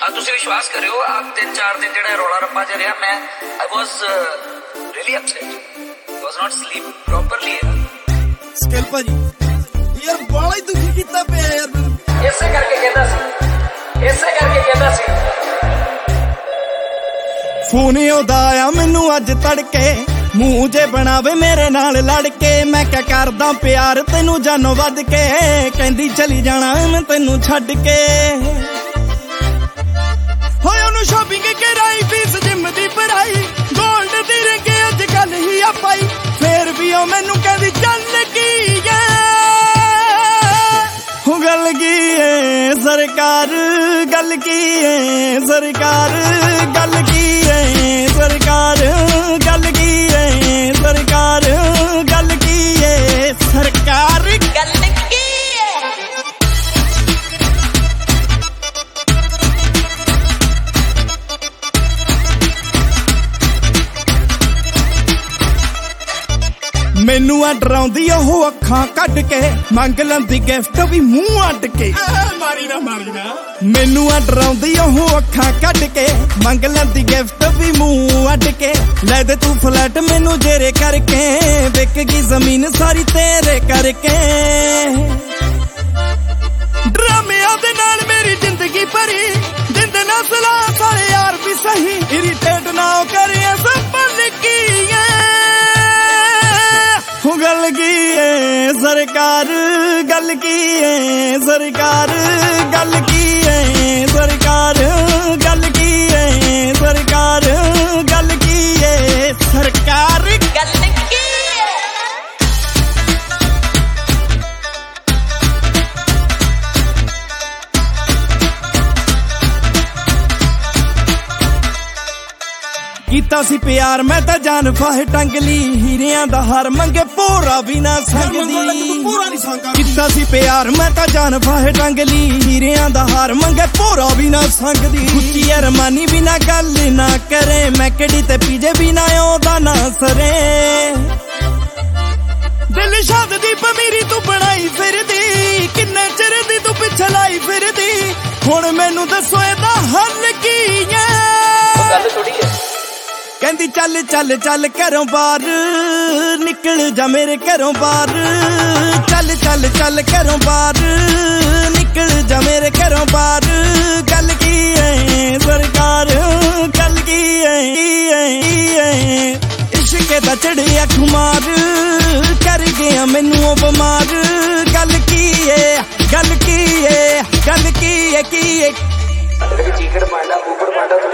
ਤੁਸੀਂ ਵਿਸ਼ਵਾਸ ਕਰਿਓ ਆਪ 3-4 ਦਿਨ ਜਿਹੜਾ ਰੌਲਾ ਰੱਪਾ ਚ ਰਿਹਾ ਮੈਂ I was really upset. Was not sleep properly. ਸਕੇਲ ਭਾਜੀ ਯਾਰ ਬਾਲਾ ਹੀ ਦੁਖੀ ਕੀਤਾ ਪਿਆ ਯਾਰ ਇਸੇ ਕਰਕੇ ਕਹਿੰਦਾ ਸੀ ਫੋਨ ਉਹਦਾ ਆ ਮੈਨੂੰ ਅੱਜ ਤੜਕੇ ਮੂੰਹ ਜੇ ਬਣਾਵੇ ਮੇਰੇ ਨਾਲ ਲੜ ਕੇ ਮੈਂ ਕਿਆ ਕਰਦਾ ਪਿਆਰ ਤੈਨੂੰ ਜਾਨੋਂ ਵੱਧ ਕੇ ਕਹਿੰਦੀ ਚਲੀ ਜਾਣਾ ਮੈਂ ਤੈਨੂੰ ਛੱਡ ਕੇ ਹੋਏ ਉਹਨੂੰ ਸ਼ਾਪਿੰਗ ਕਰਾਈ ਫੀਸ ਜਿਮ ਦੀ ਭਰਾਈ ਗੋਲਡ ਦੀ ਰਿੰਗ ਅੱਜ ਕੱਲ ਹੀ ਆ ਪਾਈ ਫੇਰ ਵੀ ਉਹ ਮੈਨੂੰ ਕਹਿੰਦੀ ਚੱਲ ਕੀ ਏ ਹੋ ਗੱਲ ਕੀ ਏ ਸਰਕਾਰ ਗੱਲ ਕੀ ਏ ਸਰਕਾਰ ਗੱਲ ਕੀ ਏ ਸਰਕਾਰ ਗੱਲ ਕੀ ਏ ਸਰਕਾਰ ਗੱਲ ਕੀ ਏ ਸਰਕਾਰ ਗੱਲ ਕੀ ਏ ਮੈਨੂੰ ਆ ਡਰਾਉਂਦੀ ਉਹ ਅੱਖਾਂ ਕੱਢ ਕੇ ਮੰਗ ਲੈਂਦੀ ਗਿਫਟ ਵੀ ਮੂੰਹ ਅੱਡ ਕੇ ਮਾਰੀ ਨਾ ਮੈਨੂੰ ਆ ਡਰਾਉਂਦੀ ਉਹ ਅੱਖਾਂ ਕੱਢ ਕੇ ਮੰਗ ਲੈਂਦੀ ਗਿਫਟ ਵੀ ਮੂੰਹ ਅੱਡ ਕੇ ਲੈ ਦੇ ਤੂੰ ਫਲੈਟ ਮੈਨੂੰ ਜੇਰੇ ਕਰਕੇ ਵਿਕ ਗਈ ਜ਼ਮੀਨ ਸਾਰੀ ਤੇਰੇ ਕਰਕੇ ਡਰਾਮਿਆਂ ਦੇ ਨਾਲ ਮੇਰੀ ਜ਼ਿੰਦਗੀ ਭਰੀ ਜਿੰਦ ਨਾ ਸਲਾ ਸਾਰੇ ਯਾਰ ਵੀ ਸਹੀ ਇਰੀਟੇਟ ਨਾ ਕਰਿਆ ਸੰਭਲ ਕੀ ਏ ਹੋ ਗੱਲ ਕੀ ਏ ਸਰਕਾਰ ਗੱਲ ਕੀ ਏ ਸਰਕਾਰ ਗੱਲ ਕੀ ਏ ਸਰਕਾਰ ਗੱਲ ਕੀ ਏ ਸਰਕਾਰ ਗੱਲ ਕੀ ਏ ਸਰਕਾਰ ਗੱਲ ਕੀ ਏ ਕੀਤਾ ਸੀ ਪਿਆਰ ਮੈਂ ਤਾਂ ਜਾਨ ਫਾਹੇ ਟੰਗ ਲਈ ਹੀਰਿਆਂ ਦਾ ਹਾਰ ਮੰਗੇ ਭੋਰਾ ਵੀ ਨਾ ਸੰਗਦੀ ਕੀਤਾ ਸੀ ਪਿਆਰ ਮੈਂ ਤਾਂ ਜਾਨ ਫਾਹੇ ਟੰਗ ਲਈ ਹੀਰਿਆਂ ਦਾ ਹਾਰ ਮੰਗੇ ਭੋਰਾ ਵੀ ਨਾ ਸੰਗਦੀ ਉੱਚੀ ਅਰਮਾਨੀ ਵੀ ਨਾ ਗੱਲ ਨਾ ਕਰੇ ਮੈਂ ਕਿਹੜੀ ਤੇ ਪੀਜੇ ਵੀ ਨਾ ਉਹਦਾ ਨਾ ਸਰੇ ਦਿਲ ਸ਼ਾਦ ਦੀ ਪਮੀਰੀ ਤੂੰ ਬਣਾਈ ਫਿਰਦੀ ਕਿੰਨੇ ਚਿਰ ਦੀ ਤੂੰ ਪਿੱਛੇ ਲਾਈ ਫਿਰਦੀ ਹੁਣ ਮੈਨੂੰ ਦੱਸੋ ਇਹਦਾ ਹੱਲ ਕੀ ਏ ਗੱਲ ਥੋੜੀ ਹੈ ਕਹਿੰਦੀ ਚੱਲ ਚੱਲ ਚੱਲ ਘਰੋਂ ਬਾਹਰ ਨਿਕਲ ਜਾ ਮੇਰੇ ਘਰੋਂ ਬਾਹਰ ਚੱਲ ਚੱਲ ਚੱਲ ਘਰੋਂ ਬਾਹਰ ਨਿਕਲ ਜਾ ਮੇਰੇ ਘਰੋਂ ਬਾਹਰ ਗੱਲ ਕੀ ਏ ਸਰਕਾਰ ਗੱਲ ਕੀ ਏ ਇਸ਼ਕ ਦਾ ਚੜਿਆ ਖੁਮਾਰ ਕਰ ਗਿਆ ਮੈਨੂੰ ਉਹ ਬਿਮਾਰ ਗੱਲ ਕੀ ਏ ਗੱਲ ਕੀ ਏ ਗੱਲ ਕੀ ਏ ਕੀ ਏ ਚੀਕੜ ਪਾਂਡਾ ਉੱਪਰ ਪਾਂਡਾ